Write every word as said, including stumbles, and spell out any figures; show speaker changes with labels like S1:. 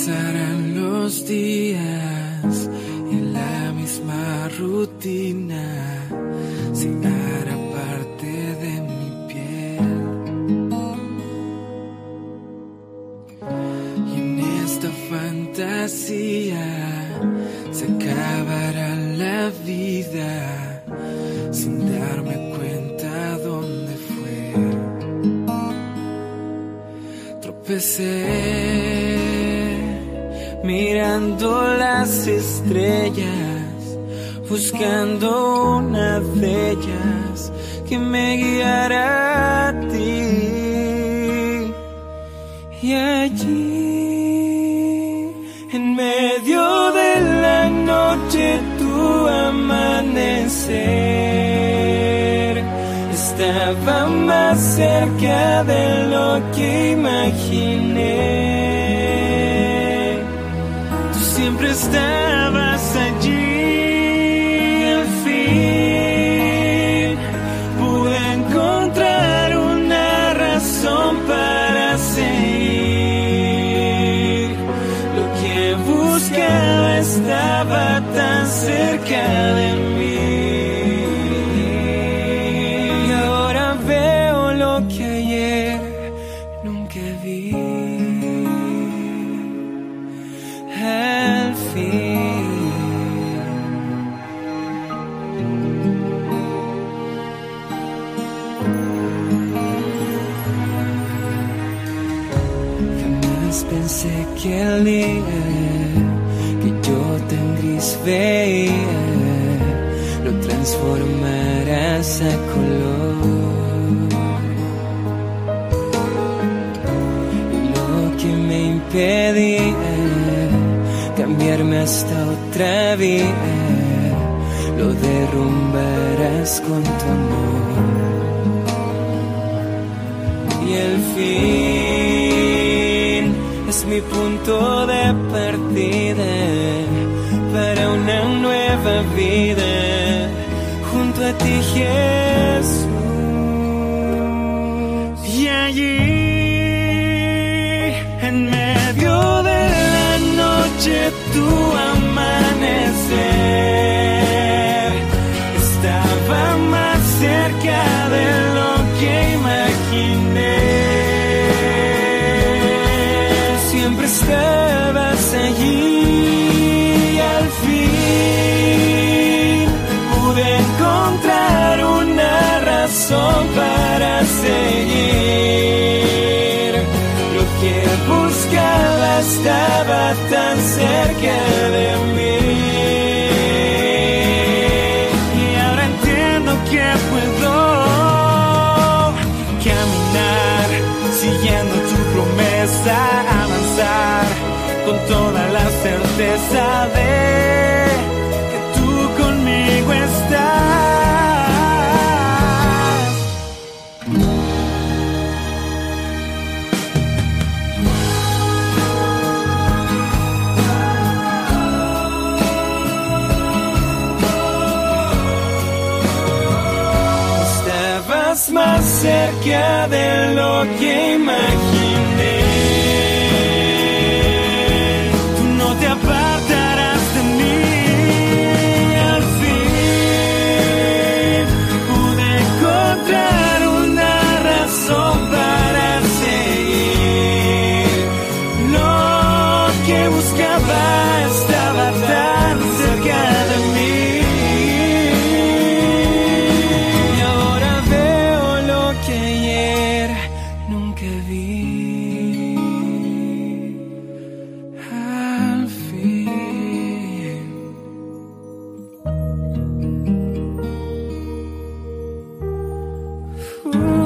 S1: pasarán los días en la misma rutina, se hará parte de mi piel. Y en esta fantasía se acabará la vida sin darme cuenta dónde fue. Tropecé mirando las estrellas, buscando una de ellas que me guiara a ti. Y allí, en medio de la noche, tu amanecer estaba más cerca de lo que imaginé. Tú siempre estabas allí, al fin pude encontrar una razón para seguir. Lo que buscaba estaba tan cerca de mí. Y ahora veo lo que ayer nunca vi. Al fin jamás pensé que el día que yo tan gris veía lo transformarás a color. Y lo que me impedía cambiarme hasta otra vida lo derrumbarás con tu amor. Y el fin es mi punto de partida para una nueva vida junto a ti, Jesús. Y allí, en medio de la noche, tu amanecer estaba más cerca de lo que imaginé. Siempre estabas allí, al fin pude encontrar una razón para seguir. Lo que buscaba estaba tan cerca de mí. Y ahora entiendo que puedo caminar siguiendo tu promesa, avanzar con toda la certeza de que tú conmigo estás. Estabas más cerca de lo que imaginé. Tú no te apartarás de mí. Al fin pude encontrar una razón para seguir. Lo que buscaba estaba tan cerca de mí. Y ahora veo lo que ayer nunca vi. Al fin. Uh.